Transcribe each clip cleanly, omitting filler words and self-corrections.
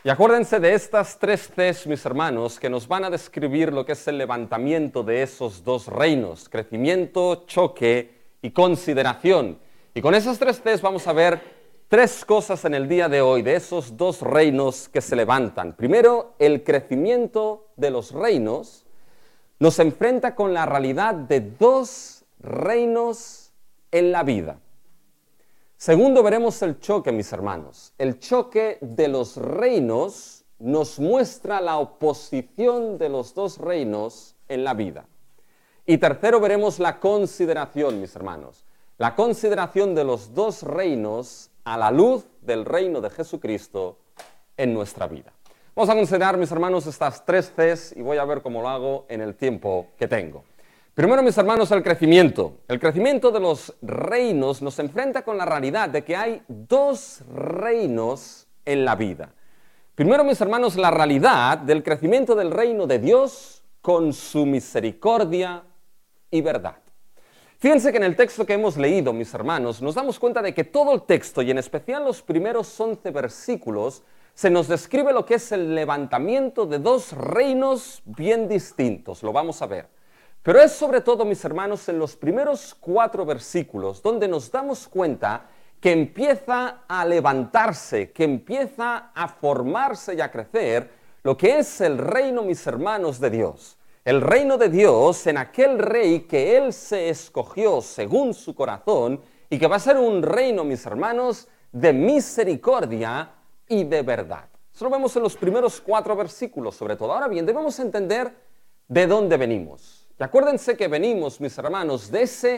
Y acuérdense de estas tres Cs, mis hermanos, que nos van a describir lo que es el levantamiento de esos dos reinos: crecimiento, choque y consideración. Y con esas tres Cs vamos a ver tres cosas en el día de hoy de esos dos reinos que se levantan. Primero, el crecimiento de los reinos nos enfrenta con la realidad de dos reinos en la vida. Segundo, veremos el choque, mis hermanos. El choque de los reinos nos muestra la oposición de los dos reinos en la vida. Y tercero, veremos la consideración, mis hermanos. La consideración de los dos reinos a la luz del reino de Jesucristo en nuestra vida. Vamos a considerar, mis hermanos, estas tres Cs y voy a ver cómo lo hago en el tiempo que tengo. Primero, mis hermanos, el crecimiento. El crecimiento de los reinos nos enfrenta con la realidad de que hay dos reinos en la vida. Primero, mis hermanos, la realidad del crecimiento del reino de Dios con su misericordia y verdad. Fíjense que en el texto que hemos leído, mis hermanos, nos damos cuenta de que todo el texto, y en especial los primeros 11 versículos, se nos describe lo que es el levantamiento de dos reinos bien distintos. Lo vamos a ver. Pero es sobre todo, mis hermanos, en los primeros 4 versículos donde nos damos cuenta que empieza a levantarse, que empieza a formarse y a crecer lo que es el reino, mis hermanos, de Dios. El reino de Dios en aquel rey que Él se escogió según su corazón y que va a ser un reino, mis hermanos, de misericordia y de verdad. Eso lo vemos en los primeros 4 versículos, sobre todo. Ahora bien, debemos entender de dónde venimos. Y acuérdense que venimos, mis hermanos, de ese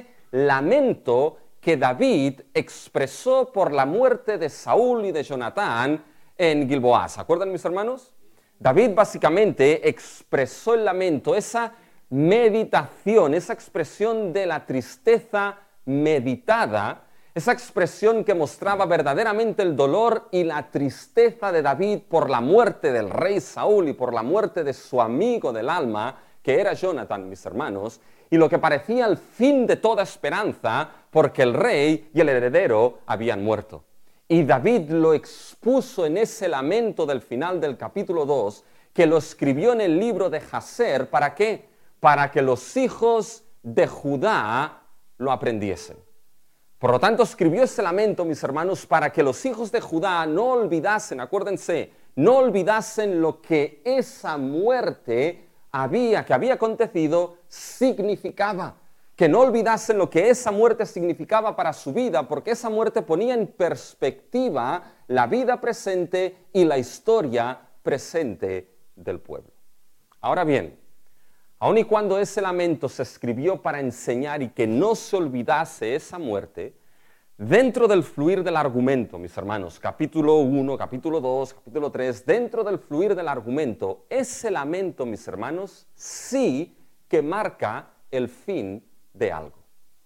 lamento que David expresó por la muerte de Saúl y de Jonatán en Gilboa. ¿Se acuerdan, mis hermanos? David básicamente expresó el lamento, esa meditación, esa expresión de la tristeza meditada, esa expresión que mostraba verdaderamente el dolor y la tristeza de David por la muerte del rey Saúl y por la muerte de su amigo del alma, que era Jonatán, mis hermanos, y lo que parecía el fin de toda esperanza porque el rey y el heredero habían muerto. Y David lo expuso en ese lamento del final del capítulo 2, que lo escribió en el libro de Jaser. ¿Para qué? Para que los hijos de Judá lo aprendiesen. Por lo tanto, escribió ese lamento, mis hermanos, para que los hijos de Judá no olvidasen, acuérdense, no olvidasen lo que esa muerte que había acontecido significaba. Que no olvidasen lo que esa muerte significaba para su vida, porque esa muerte ponía en perspectiva la vida presente y la historia presente del pueblo. Ahora bien, aun y cuando ese lamento se escribió para enseñar y que no se olvidase esa muerte, dentro del fluir del argumento, mis hermanos, capítulo 1, capítulo 2, capítulo 3, dentro del fluir del argumento, ese lamento, mis hermanos, sí que marca el fin de algo.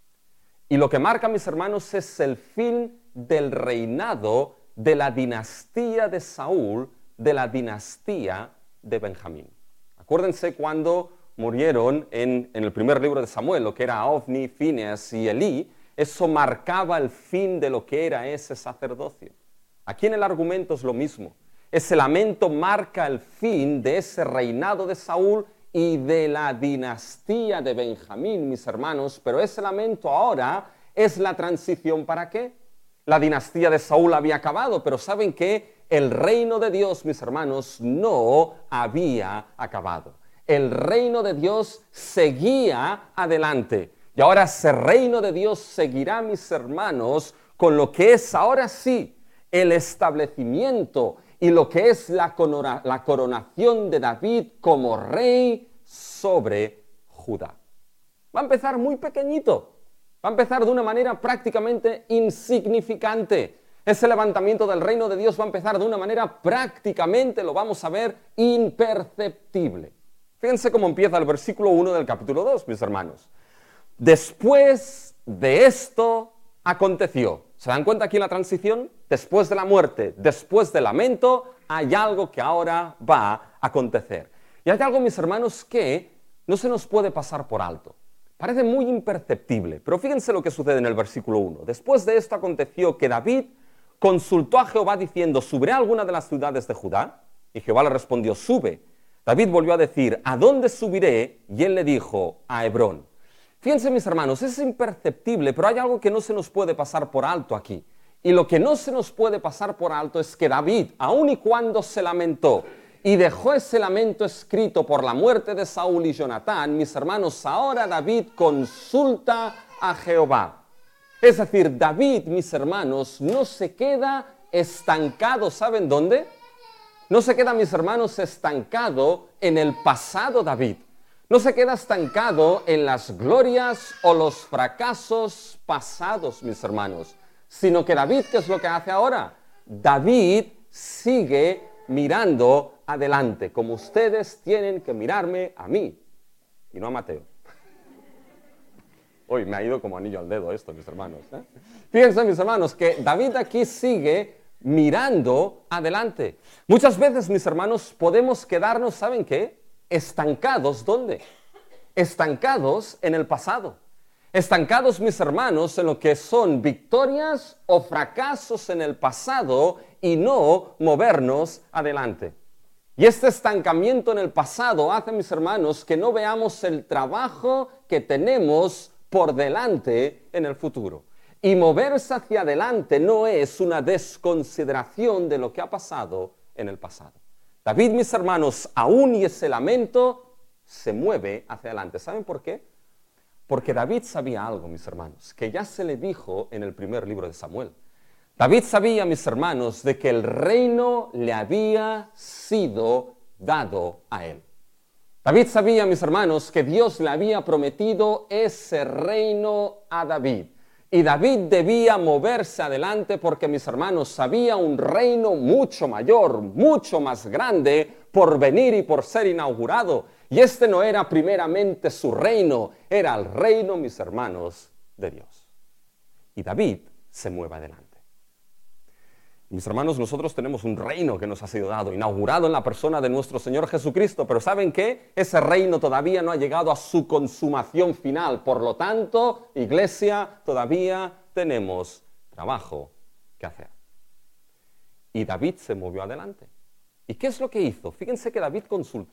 Y lo que marca, mis hermanos, es el fin del reinado de la dinastía de Saúl, de la dinastía de Benjamín. Acuérdense cuando murieron en el primer libro de Samuel, lo que era Ofni, Fineas y Elí. Eso marcaba el fin de lo que era ese sacerdocio. Aquí en el argumento es lo mismo. Ese lamento marca el fin de ese reinado de Saúl y de la dinastía de Benjamín, mis hermanos, pero ese lamento ahora es la transición. ¿Para qué? La dinastía de Saúl había acabado, pero ¿saben qué? El reino de Dios, mis hermanos, no había acabado. El reino de Dios seguía adelante. Y ahora ese reino de Dios seguirá, mis hermanos, con lo que es ahora sí el establecimiento y lo que es la coronación de David como rey sobre Judá. Va a empezar muy pequeñito, va a empezar de una manera prácticamente insignificante. Ese levantamiento del reino de Dios va a empezar de una manera prácticamente, lo vamos a ver, imperceptible. Fíjense cómo empieza el versículo 1 del capítulo 2, mis hermanos. Después de esto aconteció. ¿Se dan cuenta aquí en la transición? Después de la muerte, después del lamento, hay algo que ahora va a acontecer. Y hay algo, mis hermanos, que no se nos puede pasar por alto. Parece muy imperceptible, pero fíjense lo que sucede en el versículo 1. Después de esto aconteció que David consultó a Jehová diciendo, ¿subiré a alguna de las ciudades de Judá? Y Jehová le respondió, sube. David volvió a decir, ¿a dónde subiré? Y él le dijo, a Hebrón. Fíjense, mis hermanos, es imperceptible, pero hay algo que no se nos puede pasar por alto aquí. Y lo que no se nos puede pasar por alto es que David, aun y cuando se lamentó y dejó ese lamento escrito por la muerte de Saúl y Jonatán, mis hermanos, ahora David consulta a Jehová. Es decir, David, mis hermanos, no se queda estancado, ¿saben dónde? No se queda, mis hermanos, estancado en el pasado David. No se queda estancado en las glorias o los fracasos pasados, mis hermanos. Sino que David, ¿qué es lo que hace ahora? David sigue mirando adelante, como ustedes tienen que mirarme a mí y no a Mateo. Hoy me ha ido como anillo al dedo esto, mis hermanos. Fíjense, mis hermanos, que David aquí sigue mirando adelante. Muchas veces, mis hermanos, podemos quedarnos, ¿saben qué? Estancados, ¿dónde? Estancados en el pasado. Estancados, mis hermanos, en lo que son victorias o fracasos en el pasado y no movernos adelante. Y este estancamiento en el pasado hace, mis hermanos, que no veamos el trabajo que tenemos por delante en el futuro. Y moverse hacia adelante no es una desconsideración de lo que ha pasado en el pasado. David, mis hermanos, aún y ese lamento, se mueve hacia adelante. ¿Saben por qué? Porque David sabía algo, mis hermanos, que ya se le dijo en el primer libro de Samuel. David sabía, mis hermanos, de que el reino le había sido dado a él. David sabía, mis hermanos, que Dios le había prometido ese reino a David. Y David debía moverse adelante porque, mis hermanos, había un reino mucho mayor, mucho más grande por venir y por ser inaugurado. Y este no era primeramente su reino, era el reino, mis hermanos, de Dios. Y David se mueve adelante. Mis hermanos, nosotros tenemos un reino que nos ha sido dado, inaugurado en la persona de nuestro Señor Jesucristo, pero ¿saben qué? Ese reino todavía no ha llegado a su consumación final. Por lo tanto, iglesia, todavía tenemos trabajo que hacer. Y David se movió adelante. ¿Y qué es lo que hizo? Fíjense que David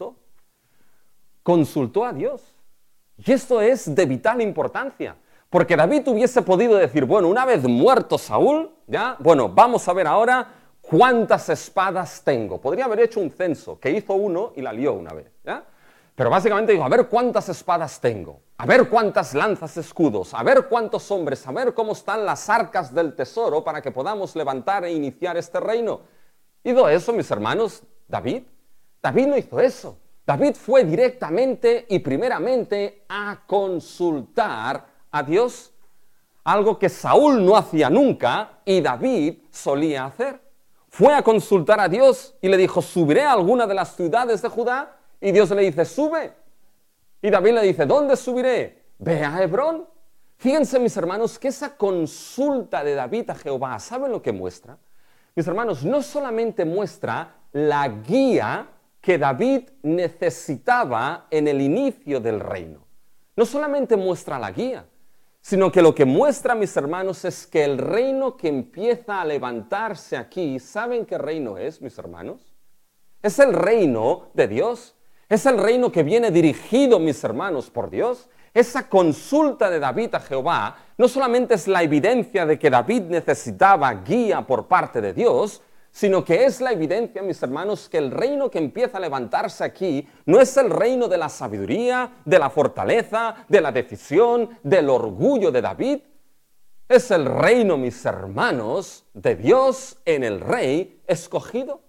consultó a Dios. Y esto es de vital importancia. Porque David hubiese podido decir, bueno, una vez muerto Saúl, ya, bueno, vamos a ver ahora cuántas espadas tengo. Podría haber hecho un censo, que hizo uno y la lió una vez, ¿ya? Pero básicamente dijo, a ver cuántas espadas tengo, a ver cuántas lanzas, escudos, a ver cuántos hombres, a ver cómo están las arcas del tesoro para que podamos levantar e iniciar este reino. ¿Hizo eso, mis hermanos, David? David no hizo eso. David fue directamente y primeramente a consultar a Dios, algo que Saúl no hacía nunca y David solía hacer. Fue a consultar a Dios y le dijo, ¿subiré a alguna de las ciudades de Judá? Y Dios le dice, sube. Y David le dice, ¿dónde subiré? Ve a Hebrón. Fíjense, mis hermanos, que esa consulta de David a Jehová, ¿saben lo que muestra? Mis hermanos, no solamente muestra la guía que David necesitaba en el inicio del reino. No solamente muestra la guía, sino que lo que muestra, mis hermanos, es que el reino que empieza a levantarse aquí, ¿saben qué reino es, mis hermanos? Es el reino de Dios. Es el reino que viene dirigido, mis hermanos, por Dios. Esa consulta de David a Jehová no solamente es la evidencia de que David necesitaba guía por parte de Dios, sino que es la evidencia, mis hermanos, que el reino que empieza a levantarse aquí no es el reino de la sabiduría, de la fortaleza, de la decisión, del orgullo de David. Es el reino, mis hermanos, de Dios en el rey escogido.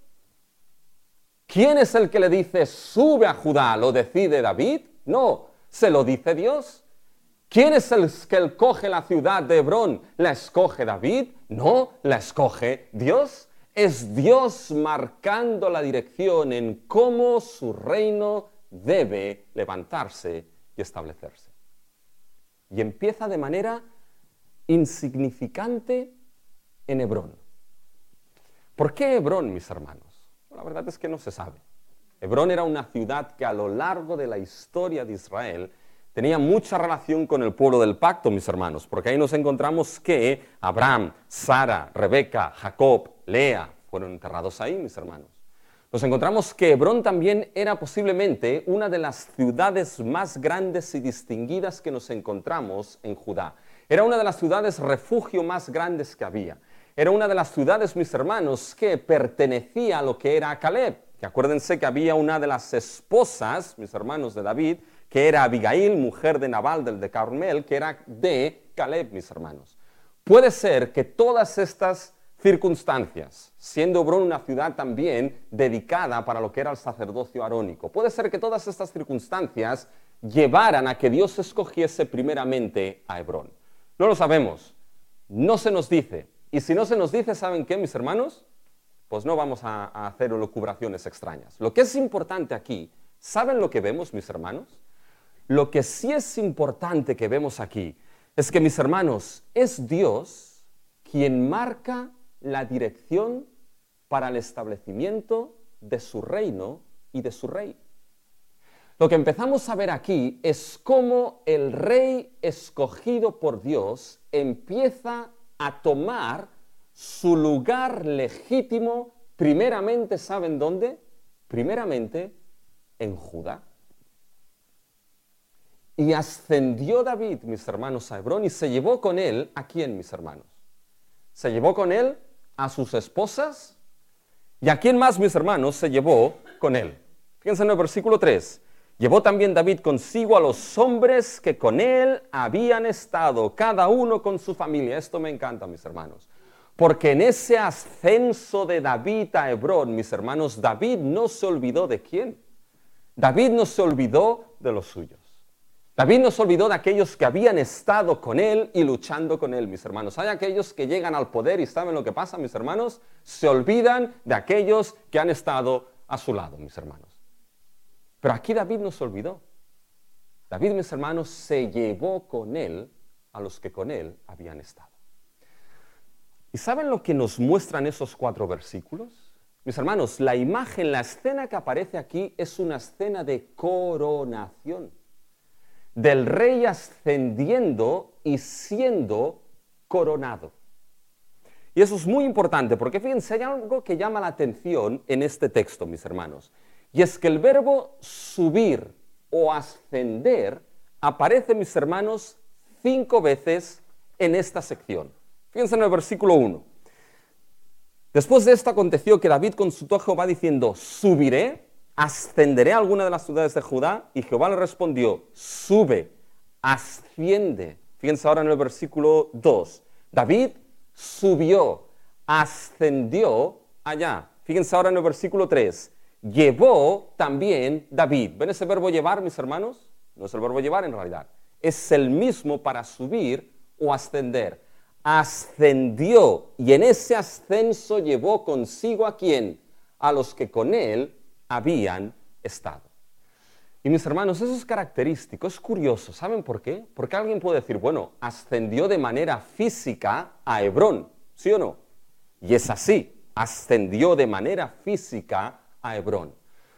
¿Quién es el que le dice, sube a Judá? ¿Lo decide David? No, se lo dice Dios. ¿Quién es el que coge la ciudad de Hebrón? ¿La escoge David? No, la escoge Dios. Es Dios marcando la dirección en cómo su reino debe levantarse y establecerse. Y empieza de manera insignificante en Hebrón. ¿Por qué Hebrón, mis hermanos? La verdad es que no se sabe. Hebrón era una ciudad que a lo largo de la historia de Israel tenía mucha relación con el pueblo del pacto, mis hermanos, porque ahí nos encontramos que Abraham, Sara, Rebeca, Jacob, Lea fueron enterrados ahí, mis hermanos. nos encontramos que Hebrón también era posiblemente una de las ciudades más grandes y distinguidas que nos encontramos en Judá. Era una de las ciudades refugio más grandes que había. Era una de las ciudades, mis hermanos, que pertenecía a lo que era Caleb. Y acuérdense que había una de las esposas, mis hermanos, de David, que era Abigail, mujer de Nabal de Carmel, que era de Caleb, mis hermanos. Puede ser que todas estas circunstancias, siendo Hebrón una ciudad también dedicada para lo que era el sacerdocio arónico, puede ser que todas estas circunstancias llevaran a que Dios escogiese primeramente a Hebrón. No lo sabemos, no se nos dice. Y si no se nos dice, ¿saben qué, mis hermanos? Pues no vamos a hacer elucubraciones extrañas. Lo que es importante aquí, ¿saben lo que vemos, mis hermanos? Lo que sí es importante que vemos aquí es que, mis hermanos, es Dios quien marca la dirección para el establecimiento de su reino y de su rey. Lo que empezamos a ver aquí es cómo el rey escogido por Dios empieza a tomar su lugar legítimo, primeramente, ¿saben dónde? Primeramente en Judá. Y ascendió David, mis hermanos, a Hebrón y se llevó con él, ¿a quién, mis hermanos? Se llevó con él a sus esposas. ¿Y a quién más, mis hermanos, se llevó con él? Fíjense en el versículo 3. Llevó también David consigo a los hombres que con él habían estado, cada uno con su familia. Esto me encanta, mis hermanos. Porque en ese ascenso de David a Hebrón, mis hermanos, David no se olvidó de quién. David no se olvidó de los suyos. David no se olvidó de aquellos que habían estado con él y luchando con él, mis hermanos. Hay aquellos que llegan al poder y ¿saben lo que pasa, mis hermanos? Se olvidan de aquellos que han estado a su lado, mis hermanos. Pero aquí David no se olvidó. David, mis hermanos, se llevó con él a los que con él habían estado. ¿Y saben lo que nos muestran esos 4 versículos? Mis hermanos, la imagen, la escena que aparece aquí es una escena de coronación. Del rey ascendiendo y siendo coronado. Y eso es muy importante porque fíjense, hay algo que llama la atención en este texto, mis hermanos. Y es que el verbo subir o ascender aparece, mis hermanos, 5 veces en esta sección. Fíjense en el versículo 1. Después de esto aconteció que David consultó a Jehová diciendo, ¿subiré? ¿Ascenderé a alguna de las ciudades de Judá? Y Jehová le respondió, sube, asciende. Fíjense ahora en el versículo 2. David subió, ascendió allá. Fíjense ahora en el versículo 3. Llevó también David. ¿Ven ese verbo llevar, mis hermanos? No es el verbo llevar en realidad. Es el mismo para subir o ascender. Ascendió y en ese ascenso llevó consigo ¿a quién? A los que con él habían estado. Y mis hermanos, eso es característico, es curioso. ¿Saben por qué? Porque alguien puede decir, bueno, ascendió de manera física a Hebrón, ¿sí o no? Y es así, ascendió de manera física a Hebrón.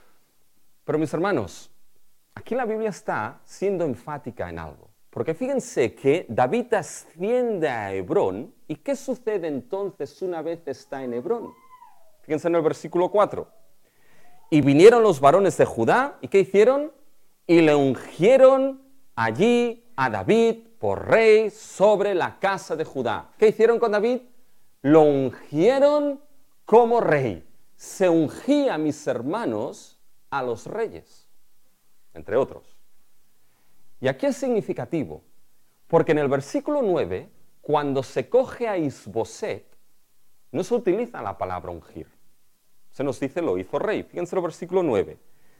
Pero mis hermanos, aquí la Biblia está siendo enfática en algo. Porque fíjense que David asciende a Hebrón, ¿y qué sucede entonces una vez está en Hebrón? Fíjense en el versículo 4. Y vinieron los varones de Judá, ¿y qué hicieron? Y le ungieron allí a David por rey sobre la casa de Judá. ¿Qué hicieron con David? Lo ungieron como rey. Se ungía, mis hermanos, a los reyes, entre otros. Y aquí es significativo, porque en el versículo 9, cuando se coge a Isboset, no se utiliza la palabra ungir. Se nos dice, lo hizo rey. Fíjense el versículo 9.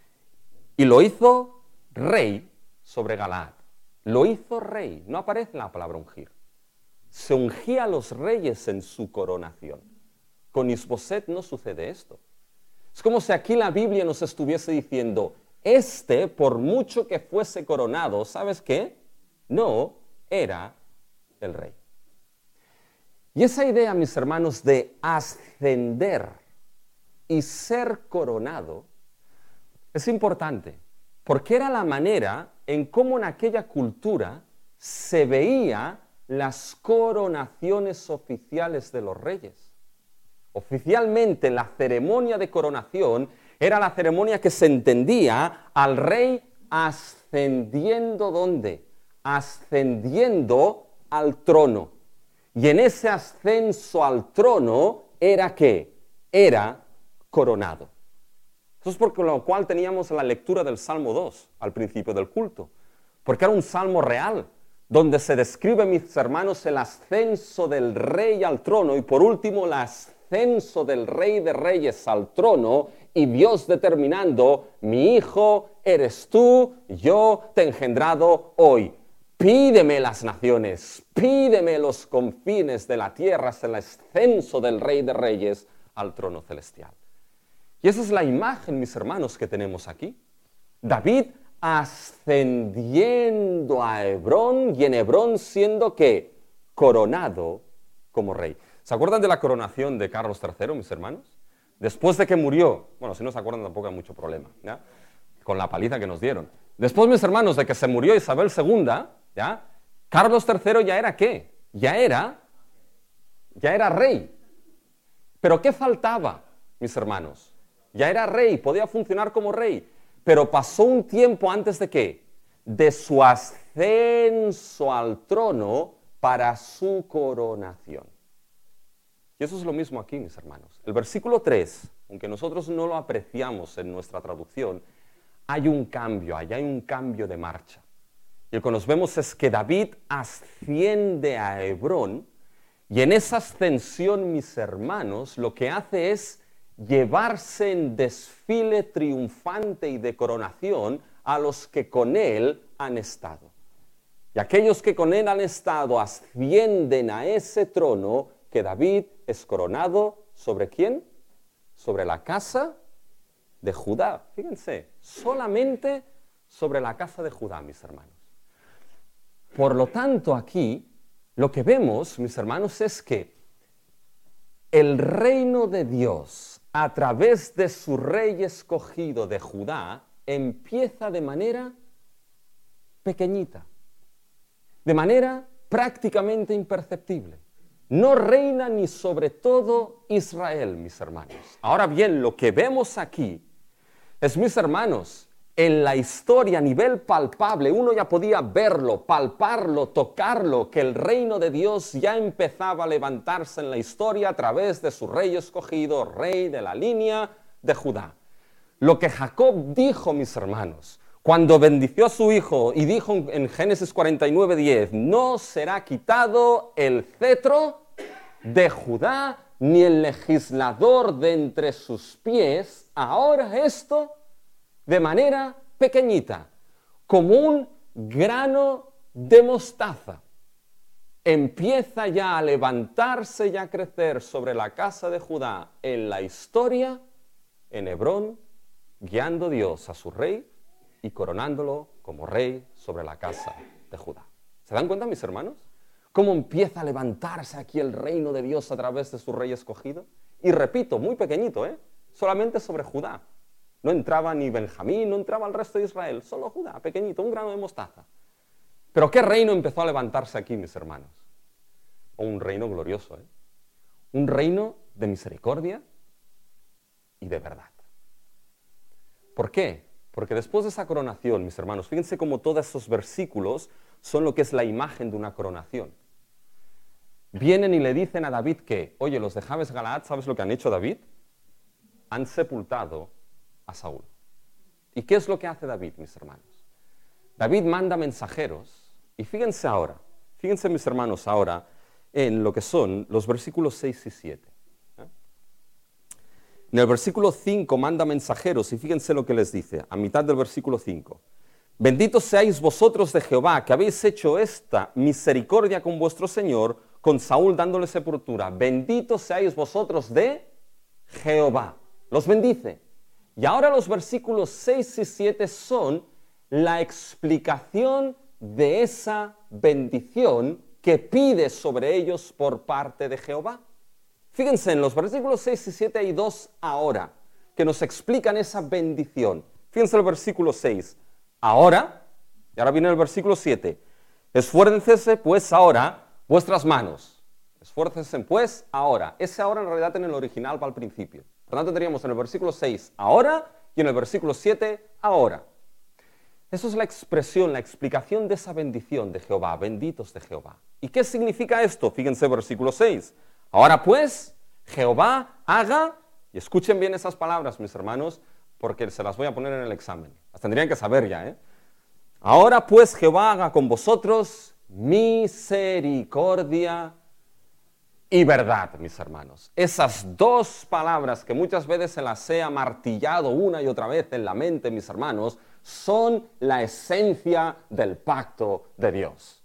Y lo hizo rey sobre Galaad. Lo hizo rey. No aparece la palabra ungir. Se ungía a los reyes en su coronación. Con Isboset no sucede esto. Es como si aquí la Biblia nos estuviese diciendo, por mucho que fuese coronado, ¿sabes qué? No era el rey. Y esa idea, mis hermanos, de ascender y ser coronado es importante, porque era la manera en cómo en aquella cultura se veía las coronaciones oficiales de los reyes. Oficialmente la ceremonia de coronación Era la ceremonia que se entendía al rey ascendiendo, ¿dónde? Ascendiendo al trono. Y en ese ascenso al trono era ¿qué? Era coronado. Eso es por lo cual teníamos la lectura del Salmo 2 al principio del culto, porque era un salmo real, donde se describe, mis hermanos, el ascenso del rey al trono y por último el ascenso del rey de reyes al trono y Dios determinando, mi hijo eres tú, yo te he engendrado hoy. Pídeme las naciones, pídeme los confines de la tierra, es el ascenso del rey de reyes al trono celestial. Y esa es la imagen, mis hermanos, que tenemos aquí. David ascendiendo a Hebrón y en Hebrón siendo ¿qué? Coronado como rey. ¿Se acuerdan de la coronación de Carlos III, mis hermanos? Después de que murió, bueno, si no se acuerdan tampoco hay mucho problema, ¿ya? Con la paliza que nos dieron. Después, mis hermanos, de que se murió Isabel II, ¿ya? Carlos III ya era ¿qué? Ya era rey. ¿Pero qué faltaba, mis hermanos? Ya era rey, podía funcionar como rey, pero pasó un tiempo antes de ¿qué? De su ascenso al trono para su coronación. Y eso es lo mismo aquí, mis hermanos. El versículo 3, aunque nosotros no lo apreciamos en nuestra traducción, hay un cambio, allá hay un cambio de marcha. Y lo que nos vemos es que David asciende a Hebrón y en esa ascensión, mis hermanos, lo que hace es llevarse en desfile triunfante y de coronación a los que con él han estado. Y aquellos que con él han estado ascienden a ese trono que David es coronado, ¿sobre quién? Sobre la casa de Judá. Fíjense, solamente sobre la casa de Judá, mis hermanos. Por lo tanto, aquí lo que vemos, mis hermanos, es que el reino de Dios, a través de su rey escogido de Judá, empieza de manera pequeñita, de manera prácticamente imperceptible. No reina ni sobre todo Israel, mis hermanos. Ahora bien, lo que vemos aquí es, mis hermanos, en la historia a nivel palpable, uno ya podía verlo, palparlo, tocarlo, que el reino de Dios ya empezaba a levantarse en la historia a través de su rey escogido, rey de la línea de Judá. Lo que Jacob dijo, mis hermanos, cuando bendició a su hijo y dijo en Génesis 49:10, no será quitado el cetro de Judá ni el legislador de entre sus pies, ahora esto de manera pequeñita, como un grano de mostaza, empieza ya a levantarse y a crecer sobre la casa de Judá en la historia, en Hebrón, guiando Dios a su rey y coronándolo como rey sobre la casa de Judá. ¿Se dan cuenta, mis hermanos? ¿Cómo empieza a levantarse aquí el reino de Dios a través de su rey escogido? Y repito, muy pequeñito, solamente sobre Judá. No entraba ni Benjamín, no entraba el resto de Israel, solo Judá, pequeñito, un grano de mostaza. Pero ¿qué reino empezó a levantarse aquí, mis hermanos? Un reino glorioso, un reino de misericordia y de verdad. ¿Por qué? Porque después de esa coronación, mis hermanos, fíjense cómo todos esos versículos son lo que es la imagen de una coronación. Vienen y le dicen a David que, oye, los de Jabes Galaad, ¿sabes lo que han hecho, David? Han sepultado a Saúl. ¿Y qué es lo que hace David, mis hermanos? David manda mensajeros, y fíjense ahora, fíjense, mis hermanos, ahora en lo que son los versículos 6 y 7. En el versículo 5 manda mensajeros, y fíjense lo que les dice, a mitad del versículo 5. Benditos seáis vosotros de Jehová, que habéis hecho esta misericordia con vuestro Señor, con Saúl dándole sepultura. Benditos seáis vosotros de Jehová. Los bendice. Y ahora los versículos 6 y 7 son la explicación de esa bendición que pide sobre ellos por parte de Jehová. Fíjense, en los versículos 6 y 7 hay dos ahora que nos explican esa bendición. Fíjense el versículo 6. Ahora, y ahora viene el versículo 7. Esfuércense pues ahora vuestras manos. Esfuércense pues ahora. Ese ahora en realidad en el original va al principio. Por lo tanto tendríamos en el versículo 6 ahora y en el versículo 7 ahora. Eso es la expresión, la explicación de esa bendición de Jehová, benditos de Jehová. ¿Y qué significa esto? Fíjense versículo 6. Ahora pues, Jehová haga, y escuchen bien esas palabras, mis hermanos, porque se las voy a poner en el examen. Las tendrían que saber ya, ¿eh? Ahora pues, Jehová haga con vosotros misericordia y verdad, mis hermanos. Esas dos palabras que muchas veces se las he amartillado una y otra vez en la mente, mis hermanos, son la esencia del pacto de Dios.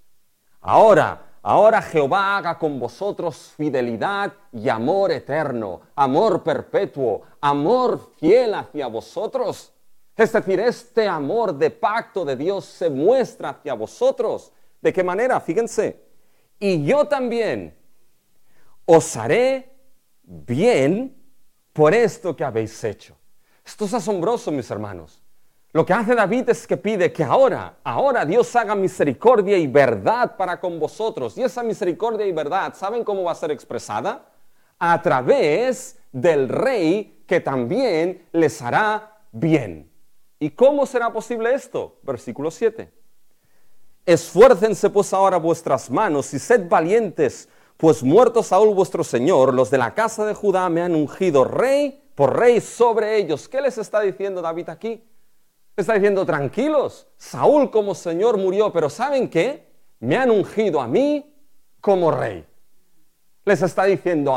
Ahora Jehová haga con vosotros fidelidad y amor eterno, amor perpetuo, amor fiel hacia vosotros. Es decir, este amor de pacto de Dios se muestra hacia vosotros. ¿De qué manera? Fíjense. Y yo también os haré bien por esto que habéis hecho. Esto es asombroso, mis hermanos. Lo que hace David es que pide que ahora Dios haga misericordia y verdad para con vosotros. Y esa misericordia y verdad, ¿saben cómo va a ser expresada? A través del rey que también les hará bien. ¿Y cómo será posible esto? Versículo 7. Esfuércense pues ahora vuestras manos y sed valientes, pues muerto Saúl vuestro señor, los de la casa de Judá me han ungido rey por rey sobre ellos. ¿Qué les está diciendo David aquí? Está diciendo, tranquilos, Saúl como señor murió, pero ¿saben qué? Me han ungido a mí como rey. Les está diciendo,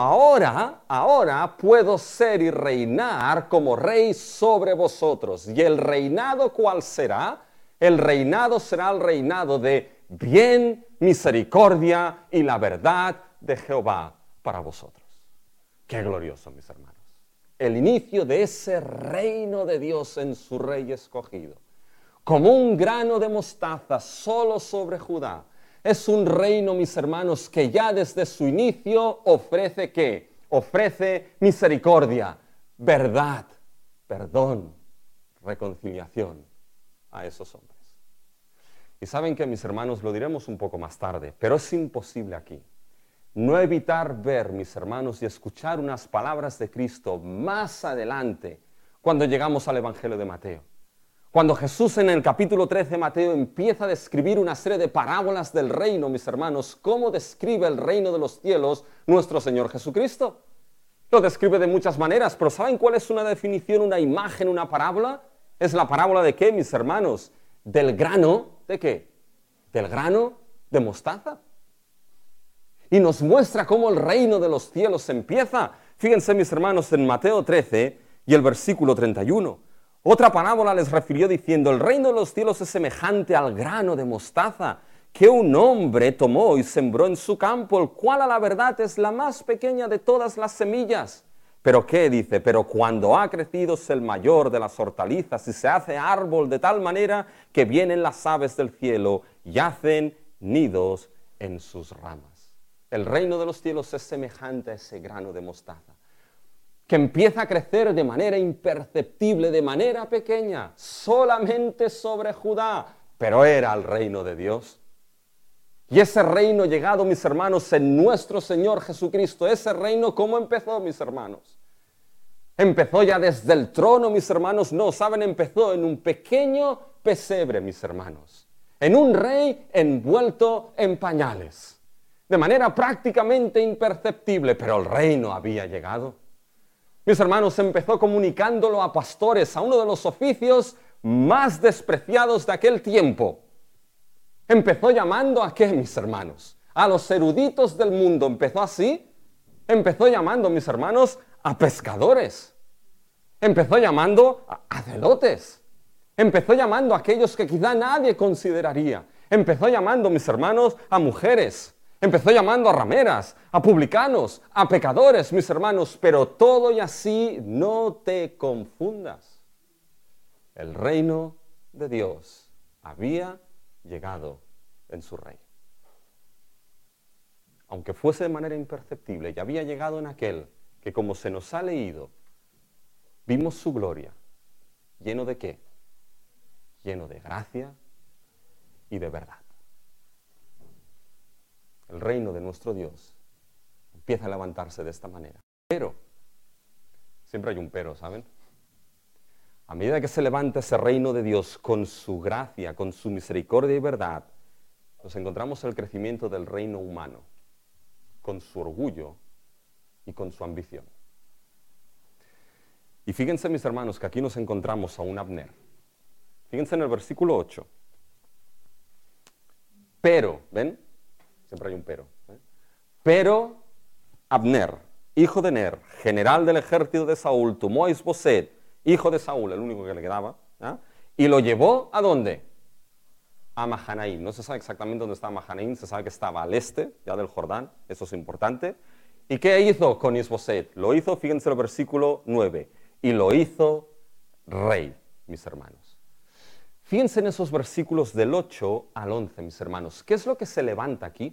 ahora puedo ser y reinar como rey sobre vosotros. ¿Y el reinado cuál será? El reinado será el reinado de bien, misericordia y la verdad de Jehová para vosotros. Qué glorioso, mis hermanos. El inicio de ese reino de Dios en su rey escogido. Como un grano de mostaza solo sobre Judá. Es un reino, mis hermanos, que ya desde su inicio ofrece ¿qué? Ofrece misericordia, verdad, perdón, reconciliación a esos hombres. Y saben que, mis hermanos, lo diremos un poco más tarde, pero es imposible aquí no evitar ver, mis hermanos, y escuchar unas palabras de Cristo más adelante, cuando llegamos al Evangelio de Mateo. Cuando Jesús en el capítulo 13 de Mateo empieza a describir una serie de parábolas del reino, mis hermanos, ¿cómo describe el reino de los cielos nuestro Señor Jesucristo? Lo describe de muchas maneras, pero ¿saben cuál es una definición, una imagen, una parábola? ¿Es la parábola de qué, mis hermanos? Del grano, ¿de qué? Del grano de mostaza. Y nos muestra cómo el reino de los cielos empieza. Fíjense, mis hermanos, en Mateo 13 y el versículo 31. Otra parábola les refirió diciendo, el reino de los cielos es semejante al grano de mostaza que un hombre tomó y sembró en su campo, el cual a la verdad es la más pequeña de todas las semillas. ¿Pero qué dice? Pero cuando ha crecido es el mayor de las hortalizas y se hace árbol de tal manera que vienen las aves del cielo y hacen nidos en sus ramas. El reino de los cielos es semejante a ese grano de mostaza, que empieza a crecer de manera imperceptible, de manera pequeña, solamente sobre Judá, pero era el reino de Dios. Y ese reino llegado, mis hermanos, en nuestro Señor Jesucristo, ese reino, ¿cómo empezó, mis hermanos? Empezó ya desde el trono, mis hermanos, no, ¿saben? Empezó en un pequeño pesebre, mis hermanos, en un rey envuelto en pañales. De manera prácticamente imperceptible, pero el reino había llegado. Mis hermanos, empezó comunicándolo a pastores, a uno de los oficios más despreciados de aquel tiempo. Empezó llamando a ¿qué, mis hermanos? A los eruditos del mundo. Empezó así. Empezó llamando, mis hermanos, a pescadores. Empezó llamando a celotes. Empezó llamando a aquellos que quizá nadie consideraría. Empezó llamando, mis hermanos, a mujeres. Empezó llamando a rameras, a publicanos, a pecadores, mis hermanos, pero todo y así no te confundas. El reino de Dios había llegado en su rey. Aunque fuese de manera imperceptible, ya había llegado en aquel que, como se nos ha leído, vimos su gloria. ¿Lleno de qué? Lleno de gracia y de verdad. El reino de nuestro Dios empieza a levantarse de esta manera. Pero, siempre hay un pero, ¿saben? A medida que se levanta ese reino de Dios con su gracia, con su misericordia y verdad, nos encontramos el crecimiento del reino humano, con su orgullo y con su ambición. Y fíjense, mis hermanos, que aquí nos encontramos a un Abner. Fíjense en el versículo 8. Pero, ¿ven? Siempre hay un pero. Pero Abner, hijo de Ner, general del ejército de Saúl, tomó a Isboset, hijo de Saúl, el único que le quedaba, y lo llevó ¿a dónde? A Mahanaim. No se sabe exactamente dónde está Mahanaim, se sabe que estaba al este, ya del Jordán, eso es importante. ¿Y qué hizo con Isboset? Lo hizo, fíjense el versículo 9, y lo hizo rey, mis hermanos. Fíjense en esos versículos del 8 al 11, mis hermanos. ¿Qué es lo que se levanta aquí?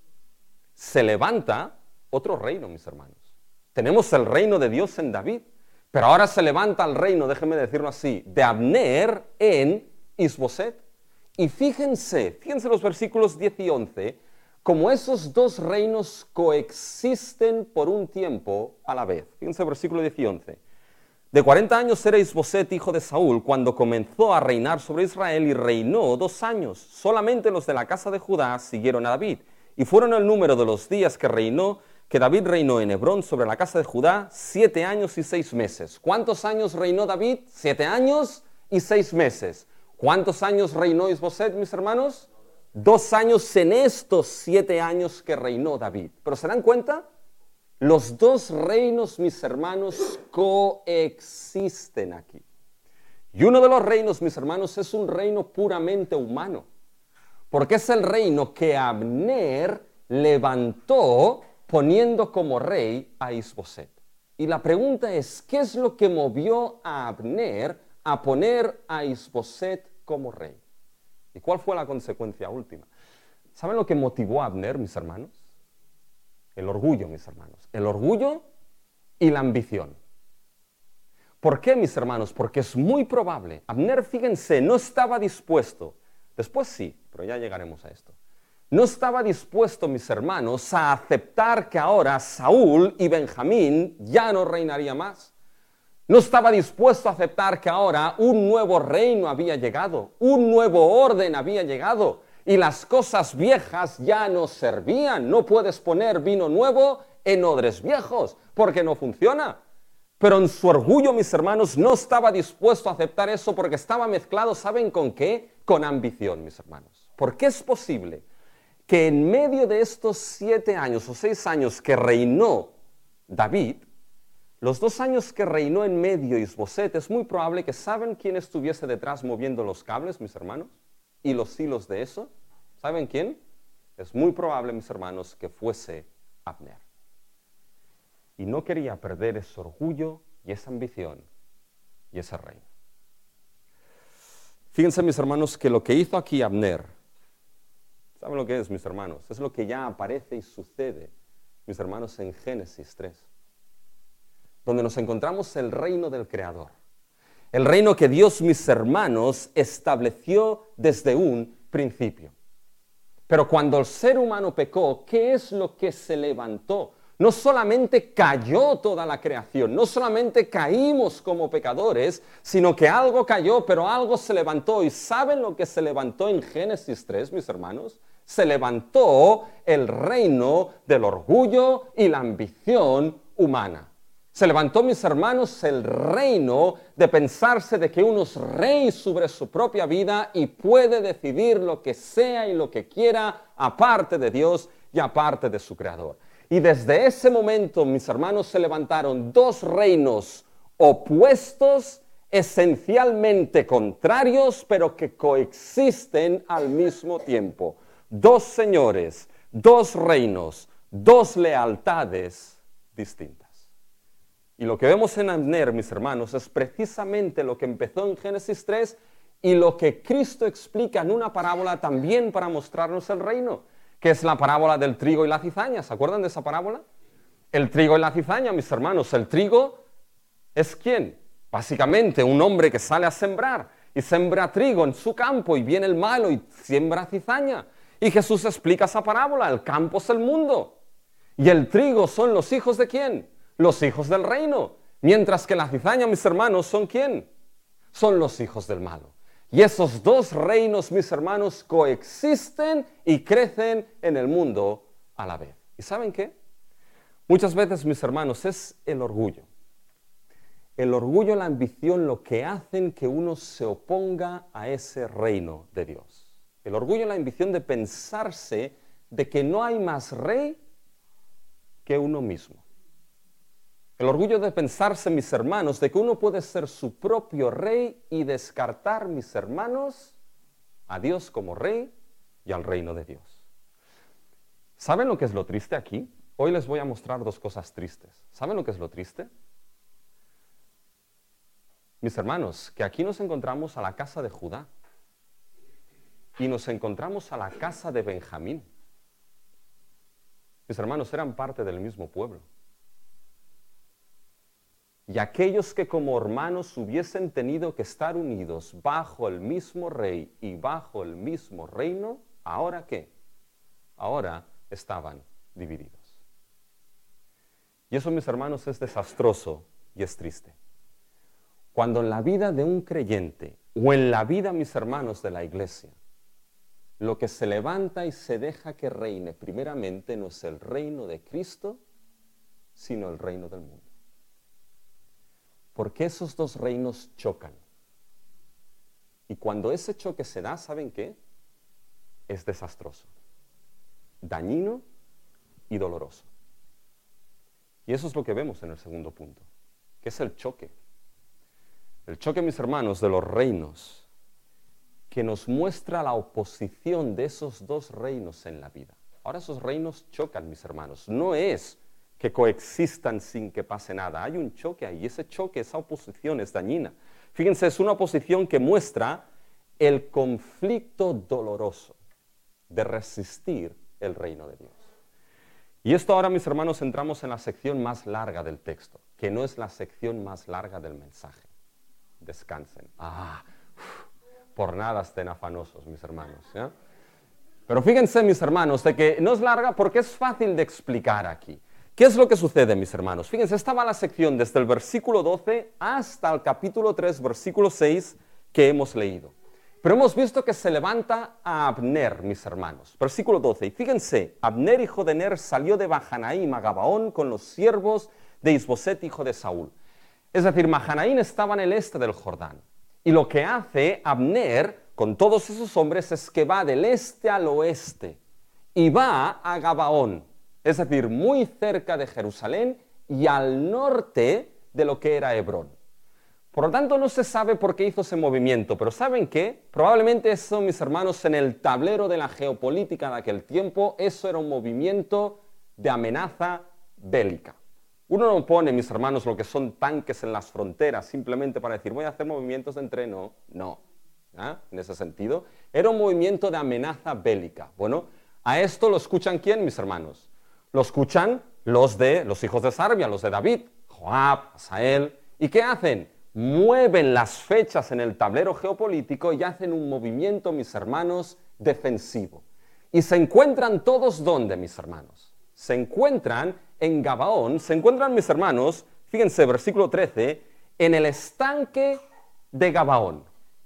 Se levanta otro reino, mis hermanos. Tenemos el reino de Dios en David, pero ahora se levanta el reino, déjenme decirlo así, de Abner en Isboset. Y fíjense los versículos 10 y 11, como esos dos reinos coexisten por un tiempo a la vez. Fíjense el versículo 10 y 11. De 40 años era Isboset, hijo de Saúl, cuando comenzó a reinar sobre Israel y reinó 2 años. Solamente los de la casa de Judá siguieron a David. Y fueron el número de los días que David reinó en Hebrón sobre la casa de Judá, 7 años y 6 meses. ¿Cuántos años reinó David? 7 años y 6 meses. ¿Cuántos años reinó Isboset, mis hermanos? 2 años en estos 7 años que reinó David. ¿Pero se dan cuenta? Los dos reinos, mis hermanos, coexisten aquí. Y uno de los reinos, mis hermanos, es un reino puramente humano. Porque es el reino que Abner levantó poniendo como rey a Isboset. Y la pregunta es, ¿qué es lo que movió a Abner a poner a Isboset como rey? ¿Y cuál fue la consecuencia última? ¿Saben lo que motivó a Abner, mis hermanos? El orgullo, mis hermanos. El orgullo y la ambición. ¿Por qué, mis hermanos? Porque es muy probable. Abner, fíjense, no estaba dispuesto. Después sí, pero ya llegaremos a esto. No estaba dispuesto, mis hermanos, a aceptar que ahora Saúl y Benjamín ya no reinaría más. No estaba dispuesto a aceptar que ahora un nuevo reino había llegado, un nuevo orden había llegado y las cosas viejas ya no servían. No puedes poner vino nuevo en odres viejos porque no funciona. Pero en su orgullo, mis hermanos, no estaba dispuesto a aceptar eso porque estaba mezclado, ¿saben con qué? Con ambición, mis hermanos. ¿Por qué es posible que en medio de estos 7 años o 6 años que reinó David, los 2 años que reinó en medio Isboset, es muy probable que ¿saben quién estuviese detrás moviendo los cables, mis hermanos? Y los hilos de eso. ¿Saben quién? Es muy probable, mis hermanos, que fuese Abner. Y no quería perder ese orgullo y esa ambición y ese reino. Fíjense, mis hermanos, que lo que hizo aquí Abner, ¿saben lo que es, mis hermanos? Es lo que ya aparece y sucede, mis hermanos, en Génesis 3, donde nos encontramos el reino del Creador. El reino que Dios, mis hermanos, estableció desde un principio. Pero cuando el ser humano pecó, ¿qué es lo que se levantó? No solamente cayó toda la creación, no solamente caímos como pecadores, sino que algo cayó, pero algo se levantó. ¿Y saben lo que se levantó en Génesis 3, mis hermanos? Se levantó el reino del orgullo y la ambición humana. Se levantó, mis hermanos, el reino de pensarse de que uno es rey sobre su propia vida y puede decidir lo que sea y lo que quiera aparte de Dios y aparte de su Creador. Y desde ese momento, mis hermanos, se levantaron 2 reinos opuestos, esencialmente contrarios, pero que coexisten al mismo tiempo. 2 señores, 2 reinos, 2 lealtades distintas. Y lo que vemos en Abner, mis hermanos, es precisamente lo que empezó en Génesis 3 y lo que Cristo explica en una parábola también para mostrarnos el reino, que es la parábola del trigo y la cizaña. ¿Se acuerdan de esa parábola? El trigo y la cizaña, mis hermanos. El trigo es ¿quién? Básicamente un hombre que sale a sembrar y siembra trigo en su campo y viene el malo y siembra cizaña. Y Jesús explica esa parábola. El campo es el mundo. Y el trigo son los hijos ¿de quién? Los hijos del reino. Mientras que la cizaña, mis hermanos, ¿son quién? Son los hijos del malo. Y esos dos reinos, mis hermanos, coexisten y crecen en el mundo a la vez. ¿Y saben qué? Muchas veces, mis hermanos, es el orgullo. El orgullo y la ambición lo que hacen que uno se oponga a ese reino de Dios. El orgullo y la ambición de pensarse de que no hay más rey que uno mismo. El orgullo de pensarse, mis hermanos, de que uno puede ser su propio rey y descartar, mis hermanos, a Dios como rey y al reino de Dios. ¿Saben lo que es lo triste aquí? Hoy les voy a mostrar dos cosas tristes. ¿Saben lo que es lo triste? Mis hermanos, que aquí nos encontramos a la casa de Judá y nos encontramos a la casa de Benjamín. Mis hermanos eran parte del mismo pueblo. Y aquellos que como hermanos hubiesen tenido que estar unidos bajo el mismo rey y bajo el mismo reino, ¿ahora qué? Ahora estaban divididos. Y eso, mis hermanos, es desastroso y es triste. Cuando en la vida de un creyente o en la vida, mis hermanos, de la iglesia, lo que se levanta y se deja que reine primeramente no es el reino de Cristo, sino el reino del mundo. Porque esos dos reinos chocan. Y cuando ese choque se da, ¿saben qué? Es desastroso, dañino y doloroso. Y eso es lo que vemos en el segundo punto, que es el choque. El choque, mis hermanos, de los reinos, que nos muestra la oposición de esos dos reinos en la vida. Ahora esos reinos chocan, mis hermanos. No es que coexistan sin que pase nada. Hay un choque ahí, y ese choque, esa oposición es dañina. Fíjense, es una oposición que muestra el conflicto doloroso de resistir el reino de Dios. Y esto ahora, mis hermanos, entramos en la sección más larga del texto, que no es la sección más larga del mensaje. Descansen. Por nada estén afanosos, mis hermanos, ¿ya? Pero fíjense, mis hermanos, de que no es larga porque es fácil de explicar aquí. ¿Qué es lo que sucede, mis hermanos? Fíjense, esta va la sección desde el versículo 12 hasta el capítulo 3, versículo 6 que hemos leído. Pero hemos visto que se levanta a Abner, mis hermanos. Versículo 12. Y fíjense, Abner, hijo de Ner, salió de Mahanaim a Gabaón con los siervos de Isboset, hijo de Saúl. Es decir, Mahanaim estaba en el este del Jordán. Y lo que hace Abner con todos esos hombres es que va del este al oeste y va a Gabaón, es decir, muy cerca de Jerusalén y al norte de lo que era Hebrón. Por lo tanto, no se sabe por qué hizo ese movimiento, pero ¿saben qué? Probablemente eso, mis hermanos, en el tablero de la geopolítica de aquel tiempo, eso era un movimiento de amenaza bélica. Uno no pone, mis hermanos, lo que son tanques en las fronteras simplemente para decir, voy a hacer movimientos de entreno. No. En ese sentido, era un movimiento de amenaza bélica. Bueno, a esto lo escuchan ¿quién, mis hermanos? Lo escuchan los hijos de Sarbia, los de David, Joab, Asael. ¿Y qué hacen? Mueven las fechas en el tablero geopolítico y hacen un movimiento, mis hermanos, defensivo. Y se encuentran todos, ¿dónde, mis hermanos? Se encuentran en Gabaón, se encuentran, mis hermanos, fíjense, versículo 13, en el estanque de Gabaón.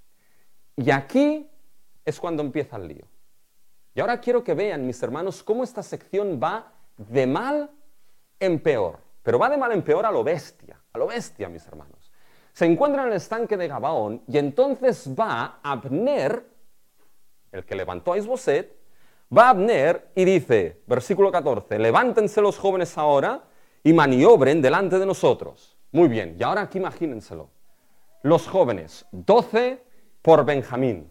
Y aquí es cuando empieza el lío. Y ahora quiero que vean, mis hermanos, cómo esta sección va de mal en peor. Pero va de mal en peor a lo bestia, mis hermanos. Se encuentra en el estanque de Gabaón y entonces va Abner, el que levantó a Isboset, va Abner y dice, versículo 14, levántense los jóvenes ahora y maniobren delante de nosotros. Muy bien, y ahora aquí imagínenselo. Los jóvenes, 12 por Benjamín,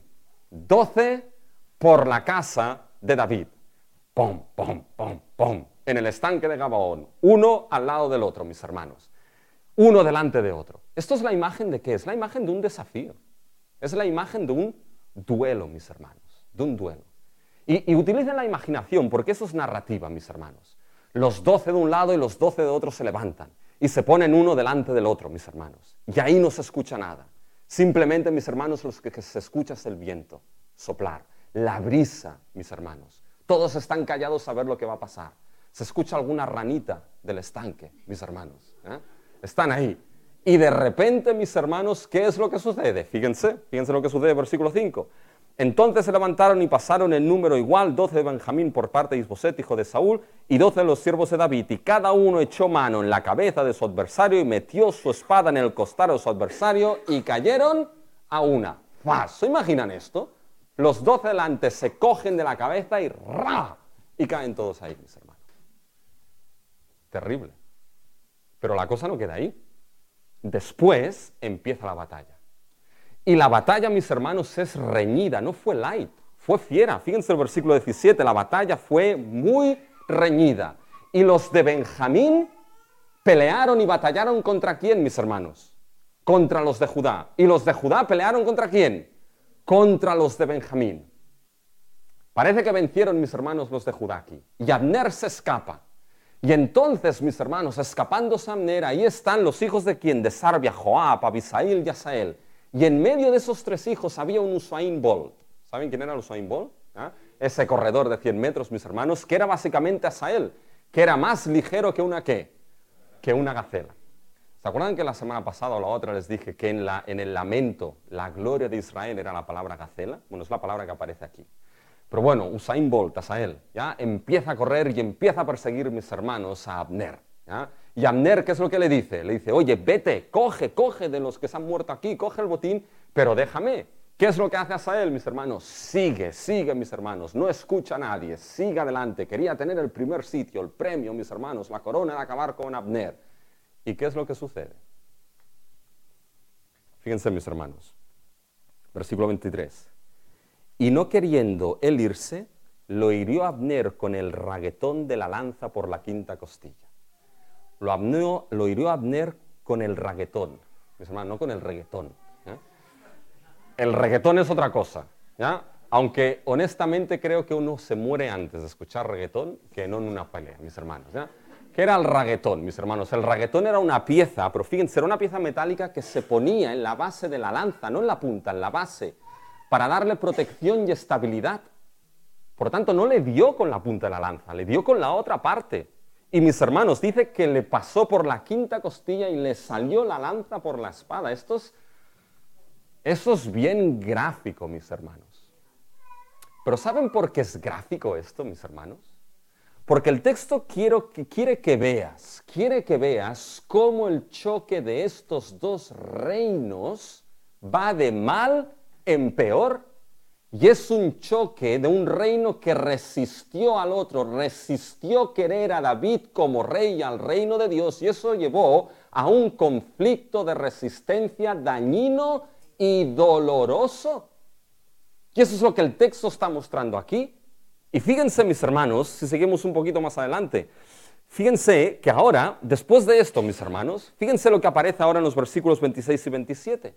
12 por la casa de David. Pum, pum, pum, pum. En el estanque de Gabaón, uno al lado del otro, mis hermanos. Uno delante de otro. Esto es la imagen de ¿qué? Es la imagen de un desafío. Es la imagen de un duelo, mis hermanos. De un duelo. Y utilicen la imaginación, porque eso es narrativa, mis hermanos. Los 12 de un lado y los 12 de otro se levantan y se ponen uno delante del otro, mis hermanos. Y ahí no se escucha nada. Simplemente, mis hermanos, lo que se escucha es el viento soplar, la brisa, mis hermanos. Todos están callados a ver lo que va a pasar. se escucha alguna ranita del estanque, mis hermanos. Están ahí. Y de repente, mis hermanos, ¿qué es lo que sucede? Fíjense lo que sucede, versículo 5. Entonces se levantaron y pasaron en número igual 12 de Benjamín por parte de Isboset, hijo de Saúl, y 12 de los siervos de David, y cada uno echó mano en la cabeza de su adversario y metió su espada en el costado de su adversario y cayeron a una. ¡Fas! ¿Se imaginan esto? Los 12 delante se cogen de la cabeza y ¡ra! Y caen todos ahí, mis hermanos. Terrible. Pero la cosa no queda ahí. Después empieza la batalla. Y la batalla, mis hermanos, es reñida, no fue light, fue fiera. Fíjense el versículo 17, la batalla fue muy reñida. Y los de Benjamín pelearon y batallaron ¿contra quién, mis hermanos? Contra los de Judá. ¿Y los de Judá pelearon contra quién? Contra los de Benjamín. Parece que vencieron, mis hermanos, los de Judá aquí. Y Abner se escapa. Y entonces, mis hermanos, escapándose Abner, ahí están los hijos de quién? De Sarbia, Joab, Abisail y Asael. Y en medio de esos tres hijos había un Usain Bolt. ¿Saben quién era el Usain Bolt? Ese corredor de 100 metros, mis hermanos, que era básicamente Asael, que era más ligero que una ¿qué? Que una gacela. ¿Se acuerdan que la semana pasada o la otra les dije que en el lamento la gloria de Israel era la palabra gacela? Bueno, es la palabra que aparece aquí. Pero bueno, Usain Bolt, Asael, ¿ya? Empieza a correr y empieza a perseguir, mis hermanos, a Abner. ¿Ya? Y Abner, ¿qué es lo que le dice? Le dice, oye, vete, coge de los que se han muerto aquí, coge el botín, pero déjame. ¿Qué es lo que hace Asael, mis hermanos? Sigue, mis hermanos, no escucha a nadie, sigue adelante. Quería tener el primer sitio, el premio, mis hermanos, la corona de acabar con Abner. ¿Y qué es lo que sucede? Fíjense, mis hermanos, versículo 23. Y no queriendo él irse, lo hirió Abner con el raguetón de la lanza por la quinta costilla. Lo hirió Abner con el raguetón, mis hermanos, no con el reggaetón. ¿Ya? El reggaetón es otra cosa, ¿ya? Aunque honestamente creo que uno se muere antes de escuchar reggaetón que no en una pelea, mis hermanos. ¿Ya? ¿Qué era el raguetón, mis hermanos? El raguetón era una pieza, pero fíjense, era una pieza metálica que se ponía en la base de la lanza, no en la punta, en la base, para darle protección y estabilidad. Por tanto, no le dio con la punta de la lanza, le dio con la otra parte. Y mis hermanos, dice que le pasó por la quinta costilla y le salió la lanza por la espada. Eso es bien gráfico, mis hermanos. Pero ¿saben por qué es gráfico esto, mis hermanos? Porque el texto quiere que veas cómo el choque de estos dos reinos va de mal en peor. Y es un choque de un reino que resistió al otro, resistió querer a David como rey al reino de Dios, y eso llevó a un conflicto de resistencia dañino y doloroso. Y eso es lo que el texto está mostrando aquí. Y fíjense, mis hermanos, si seguimos un poquito más adelante, fíjense que ahora, después de esto, mis hermanos, fíjense lo que aparece ahora en los versículos 26 y 27.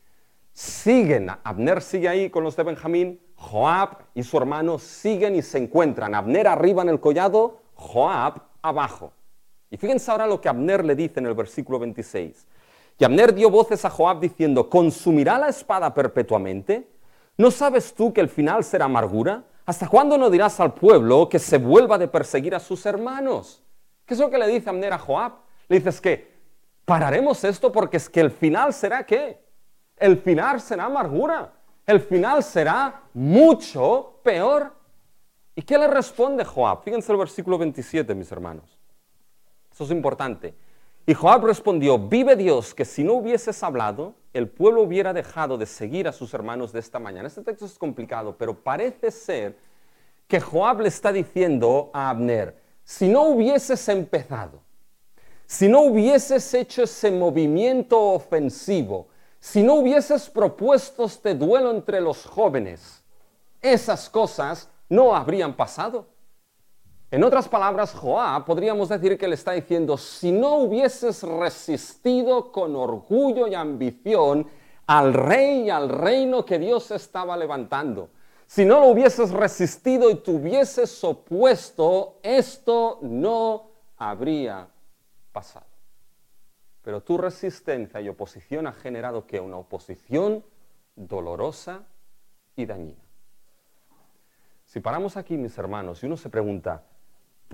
Abner sigue ahí con los de Benjamín, Joab y su hermano siguen y se encuentran. Abner arriba en el collado, Joab abajo. Y fíjense ahora lo que Abner le dice en el versículo 26. Y Abner dio voces a Joab diciendo, ¿consumirá la espada perpetuamente? ¿No sabes tú que el final será amargura? ¿Hasta cuándo no dirás al pueblo que se vuelva de perseguir a sus hermanos? ¿Qué es lo que le dice Abner a Joab? Le dices que pararemos esto porque es que el final será ¿qué? El final será amargura. El final será mucho peor. ¿Y qué le responde Joab? Fíjense el versículo 27, mis hermanos. Eso es importante. Y Joab respondió, vive Dios, que si no hubieses hablado, el pueblo hubiera dejado de seguir a sus hermanos de esta mañana. Este texto es complicado, pero parece ser que Joab le está diciendo a Abner, si no hubieses empezado, si no hubieses hecho ese movimiento ofensivo, si no hubieses propuesto este duelo entre los jóvenes, esas cosas no habrían pasado. En otras palabras, Joab podríamos decir que le está diciendo, si no hubieses resistido con orgullo y ambición al rey y al reino que Dios estaba levantando, si no lo hubieses resistido y te hubieses opuesto, esto no habría pasado. Pero tu resistencia y oposición ha generado ¿qué? Una oposición dolorosa y dañina. Si paramos aquí, mis hermanos, y uno se pregunta,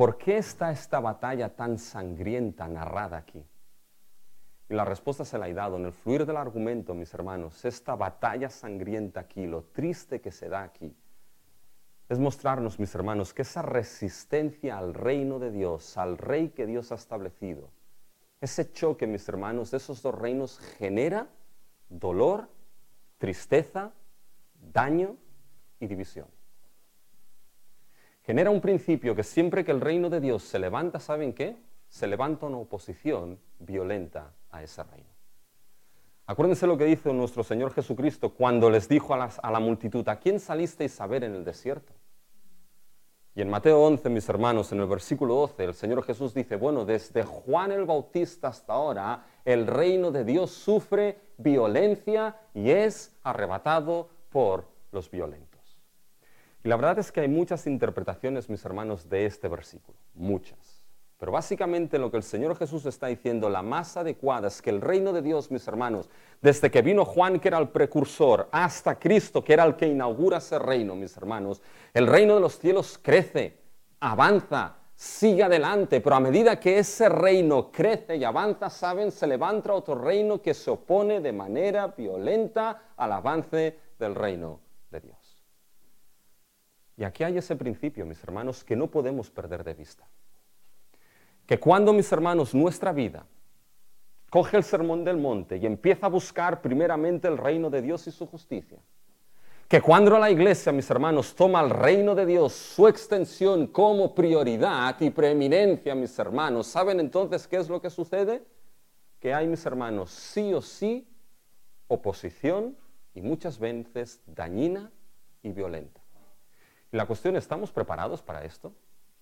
¿por qué está esta batalla tan sangrienta narrada aquí? Y la respuesta se la he dado en el fluir del argumento, mis hermanos. Esta batalla sangrienta aquí, lo triste que se da aquí, es mostrarnos, mis hermanos, que esa resistencia al reino de Dios, al rey que Dios ha establecido, ese choque, mis hermanos, de esos dos reinos genera dolor, tristeza, daño y división. Genera un principio que siempre que el reino de Dios se levanta, ¿saben qué? Se levanta una oposición violenta a ese reino. Acuérdense lo que dice nuestro Señor Jesucristo cuando les dijo a la multitud: ¿a quién salisteis a ver en el desierto? Y en Mateo 11, mis hermanos, en el versículo 12, el Señor Jesús dice: bueno, desde Juan el Bautista hasta ahora, el reino de Dios sufre violencia y es arrebatado por los violentos. Y la verdad es que hay muchas interpretaciones, mis hermanos, de este versículo, muchas. Pero básicamente lo que el Señor Jesús está diciendo, la más adecuada es que el reino de Dios, mis hermanos, desde que vino Juan, que era el precursor, hasta Cristo, que era el que inaugura ese reino, mis hermanos, el reino de los cielos crece, avanza, sigue adelante, pero a medida que ese reino crece y avanza, ¿saben? Se levanta otro reino que se opone de manera violenta al avance del reino de Dios. Y aquí hay ese principio, mis hermanos, que no podemos perder de vista. Que cuando, mis hermanos, nuestra vida coge el sermón del monte y empieza a buscar primeramente el reino de Dios y su justicia, que cuando la iglesia, mis hermanos, toma el reino de Dios, su extensión como prioridad y preeminencia, mis hermanos, ¿saben entonces qué es lo que sucede? Que hay, mis hermanos, sí o sí, oposición y muchas veces dañina y violenta. Y la cuestión, ¿estamos preparados para esto?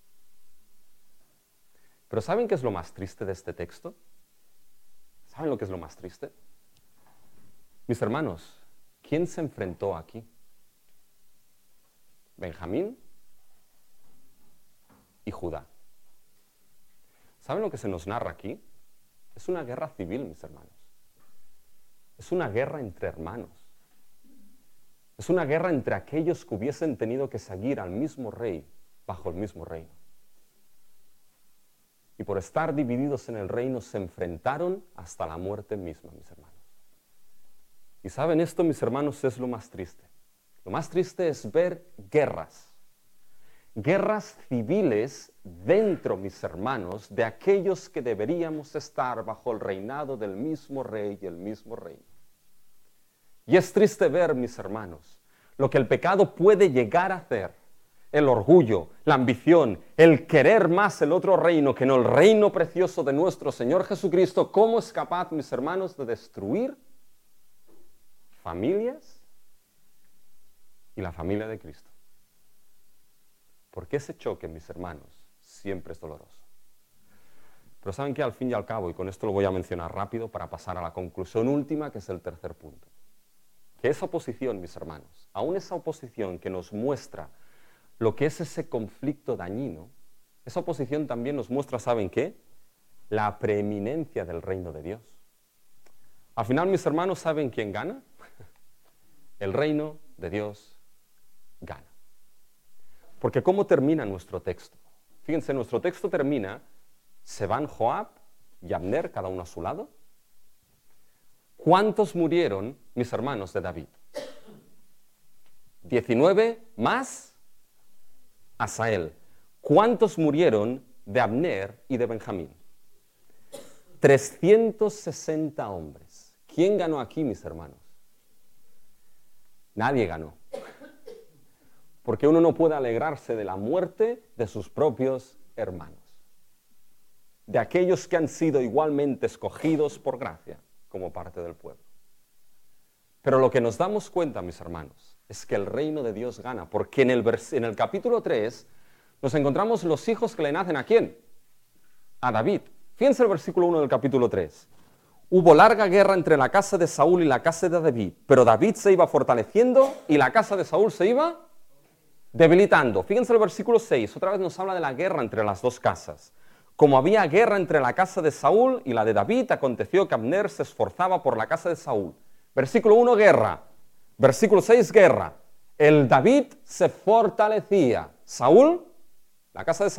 Pero ¿saben qué es lo más triste de este texto? ¿Saben lo que es lo más triste? Mis hermanos, ¿quién se enfrentó aquí? Benjamín y Judá. ¿Saben lo que se nos narra aquí? Es una guerra civil, mis hermanos. Es una guerra entre hermanos. Es una guerra entre aquellos que hubiesen tenido que seguir al mismo rey bajo el mismo reino. Y por estar divididos en el reino se enfrentaron hasta la muerte misma, mis hermanos. Y saben, esto, mis hermanos, es lo más triste. Lo más triste es ver guerras civiles dentro, mis hermanos, de aquellos que deberíamos estar bajo el reinado del mismo rey y el mismo reino. Y es triste ver, mis hermanos, lo que el pecado puede llegar a hacer. El orgullo, la ambición, el querer más el otro reino que no el reino precioso de nuestro Señor Jesucristo, ¿cómo es capaz, mis hermanos, de destruir familias y la familia de Cristo? Porque ese choque, mis hermanos, siempre es doloroso. Pero saben que al fin y al cabo, y con esto lo voy a mencionar rápido para pasar a la conclusión última, que es el tercer punto, que esa oposición, mis hermanos, aún esa oposición que nos muestra lo que es ese conflicto dañino, esa oposición también nos muestra, ¿saben qué? La preeminencia del reino de Dios. Al final, mis hermanos, ¿saben quién gana? El reino de Dios gana. Porque ¿cómo termina nuestro texto? Fíjense, nuestro texto termina, se van Joab y Abner, cada uno a su lado. ¿Cuántos murieron, mis hermanos, de David? 19 más Asael. ¿Cuántos murieron de Abner y de Benjamín? 360 hombres. ¿Quién ganó aquí, mis hermanos? Nadie ganó. Porque uno no puede alegrarse de la muerte de sus propios hermanos, de aquellos que han sido igualmente escogidos por gracia como parte del pueblo. Pero lo que nos damos cuenta, mis hermanos, es que el reino de Dios gana, porque en el capítulo 3 nos encontramos los hijos que le nacen ¿a quién? A David. Fíjense el versículo 1 del capítulo 3. Hubo larga guerra entre la casa de Saúl y la casa de David, pero David se iba fortaleciendo y la casa de Saúl se iba debilitando. Fíjense el versículo 6, otra vez nos habla de la guerra entre las dos casas. Como había guerra entre la casa de Saúl y la de David, aconteció que Abner se esforzaba por la casa de Saúl. Versículo 1, guerra. Versículo 6, guerra. El David se fortalecía. Saúl, la casa de Saúl,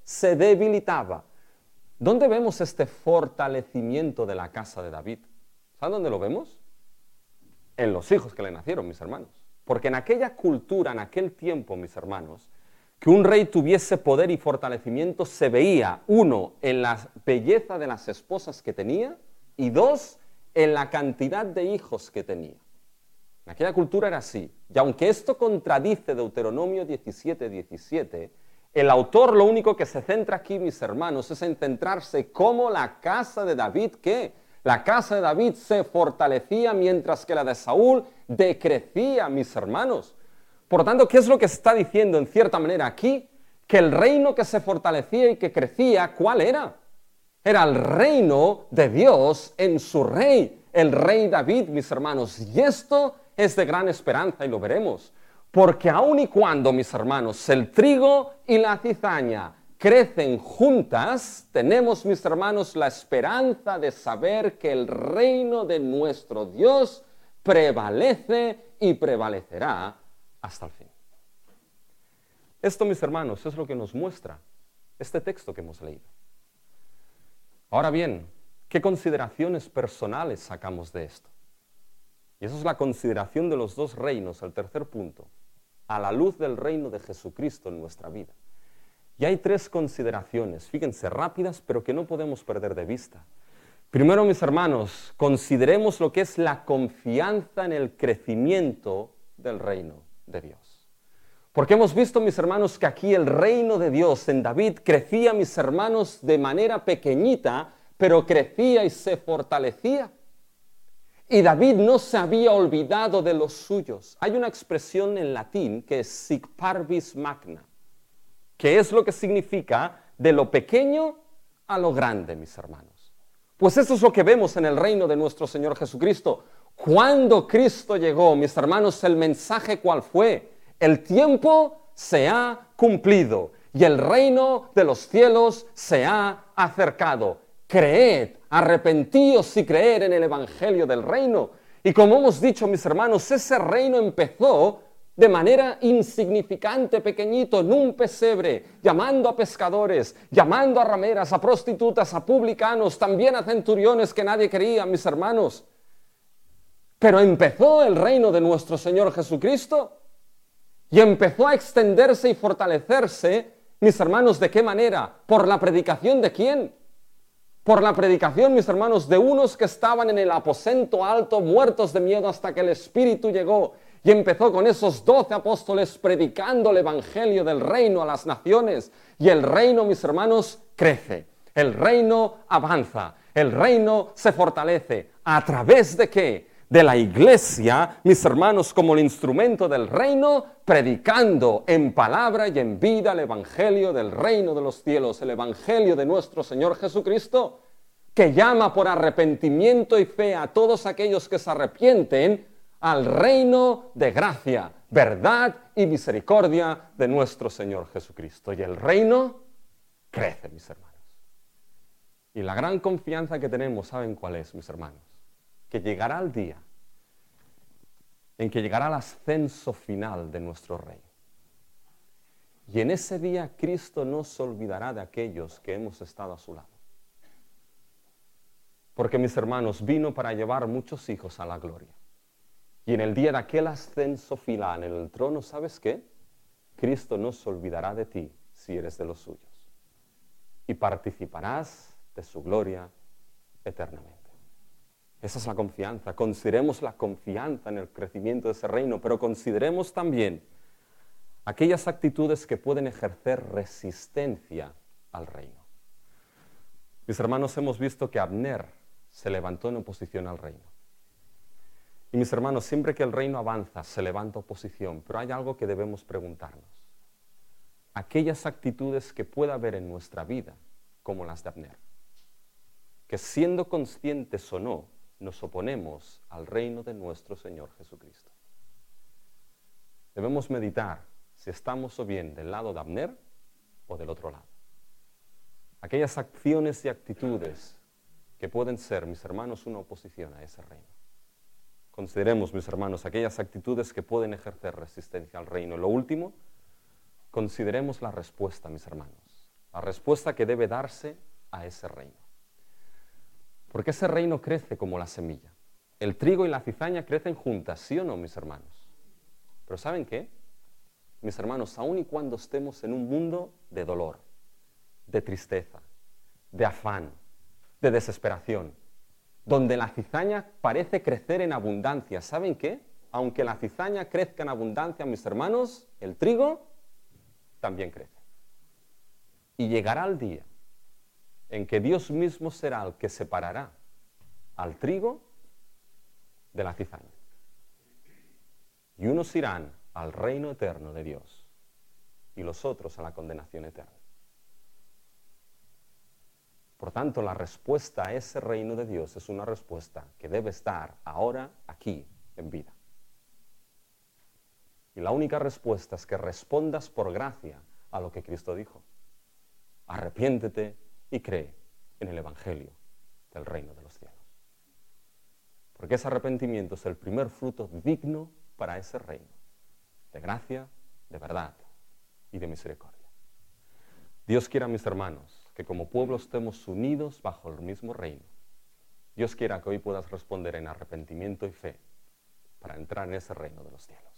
se debilitaba. ¿Dónde vemos este fortalecimiento de la casa de David? ¿Saben dónde lo vemos? En los hijos que le nacieron, mis hermanos. Porque en aquella cultura, en aquel tiempo, mis hermanos, que un rey tuviese poder y fortalecimiento se veía, uno, en la belleza de las esposas que tenía, y dos, en la cantidad de hijos que tenía. En aquella cultura era así. Y aunque esto contradice Deuteronomio 17:17, el autor lo único que se centra aquí, mis hermanos, es en centrarse cómo la casa de David, ¿qué? La casa de David se fortalecía mientras que la de Saúl decrecía, mis hermanos. Por lo tanto, ¿qué es lo que está diciendo en cierta manera aquí? Que el reino que se fortalecía y que crecía, ¿cuál era? Era el reino de Dios en su rey, el rey David, mis hermanos. Y esto es de gran esperanza y lo veremos. Porque aun y cuando, mis hermanos, el trigo y la cizaña crecen juntas, tenemos, mis hermanos, la esperanza de saber que el reino de nuestro Dios prevalece y prevalecerá hasta el fin. Esto, mis hermanos, es lo que nos muestra este texto que hemos leído. Ahora bien, ¿qué consideraciones personales sacamos de esto? Y esa es la consideración de los dos reinos, el tercer punto, a la luz del reino de Jesucristo en nuestra vida. Y hay tres consideraciones, fíjense, rápidas, pero que no podemos perder de vista. Primero, mis hermanos, consideremos lo que es la confianza en el crecimiento del reino de Dios. Porque hemos visto, mis hermanos, que aquí el reino de Dios en David crecía, mis hermanos, de manera pequeñita, pero crecía y se fortalecía. Y David no se había olvidado de los suyos. Hay una expresión en latín que es sic parvis magna, que es lo que significa de lo pequeño a lo grande, mis hermanos. Pues eso es lo que vemos en el reino de nuestro Señor Jesucristo. Cuando Cristo llegó, mis hermanos, el mensaje ¿cuál fue? El tiempo se ha cumplido y el reino de los cielos se ha acercado. Creed, arrepentíos y creer en el evangelio del reino. Y como hemos dicho, mis hermanos, ese reino empezó de manera insignificante, pequeñito, en un pesebre, llamando a pescadores, llamando a rameras, a prostitutas, a publicanos, también a centuriones que nadie quería, mis hermanos. Pero empezó el reino de nuestro Señor Jesucristo y empezó a extenderse y fortalecerse, mis hermanos, ¿de qué manera? ¿Por la predicación de quién? Por la predicación, mis hermanos, de unos que estaban en el aposento alto, muertos de miedo hasta que el Espíritu llegó y empezó con esos 12 apóstoles predicando el evangelio del reino a las naciones. Y el reino, mis hermanos, crece. El reino avanza. El reino se fortalece. ¿A través de qué? De la iglesia, mis hermanos, como el instrumento del reino, predicando en palabra y en vida el evangelio del reino de los cielos, el evangelio de nuestro Señor Jesucristo, que llama por arrepentimiento y fe a todos aquellos que se arrepienten al reino de gracia, verdad y misericordia de nuestro Señor Jesucristo. Y el reino crece, mis hermanos. Y la gran confianza que tenemos, ¿saben cuál es, mis hermanos? Que llegará el día en que llegará el ascenso final de nuestro Rey. Y en ese día Cristo no se olvidará de aquellos que hemos estado a su lado. Porque, mis hermanos, vino para llevar muchos hijos a la gloria. Y en el día de aquel ascenso final en el trono, ¿sabes qué? Cristo no se olvidará de ti si eres de los suyos. Y participarás de su gloria eternamente. Esa es la confianza. Consideremos la confianza en el crecimiento de ese reino, pero consideremos también aquellas actitudes que pueden ejercer resistencia al reino. Mis hermanos, hemos visto que Abner se levantó en oposición al reino. Y mis hermanos, siempre que el reino avanza, se levanta oposición, pero hay algo que debemos preguntarnos. Aquellas actitudes que pueda haber en nuestra vida, como las de Abner, que siendo conscientes o no, nos oponemos al reino de nuestro Señor Jesucristo. Debemos meditar si estamos o bien del lado de Abner o del otro lado. Aquellas acciones y actitudes que pueden ser, mis hermanos, una oposición a ese reino. Consideremos, mis hermanos, aquellas actitudes que pueden ejercer resistencia al reino. Lo último, consideremos la respuesta, mis hermanos. la respuesta que debe darse a ese reino. Porque ese reino crece como la semilla. El trigo y la cizaña crecen juntas, ¿sí o no, mis hermanos? Pero ¿saben qué? Mis hermanos, aun y cuando estemos en un mundo de dolor, de tristeza, de afán, de desesperación, donde la cizaña parece crecer en abundancia, ¿saben qué? Aunque la cizaña crezca en abundancia, mis hermanos, el trigo también crece. Y llegará el día en que Dios mismo será el que separará al trigo de la cizaña. Y unos irán al reino eterno de Dios y los otros a la condenación eterna. Por tanto, la respuesta a ese reino de Dios es una respuesta que debe estar ahora, aquí, en vida. Y la única respuesta es que respondas por gracia a lo que Cristo dijo. Arrepiéntete y cree en el Evangelio del reino de los cielos. Porque ese arrepentimiento es el primer fruto digno para ese reino, de gracia, de verdad y de misericordia. Dios quiera, mis hermanos, que como pueblo estemos unidos bajo el mismo reino. Dios quiera que hoy puedas responder en arrepentimiento y fe para entrar en ese reino de los cielos.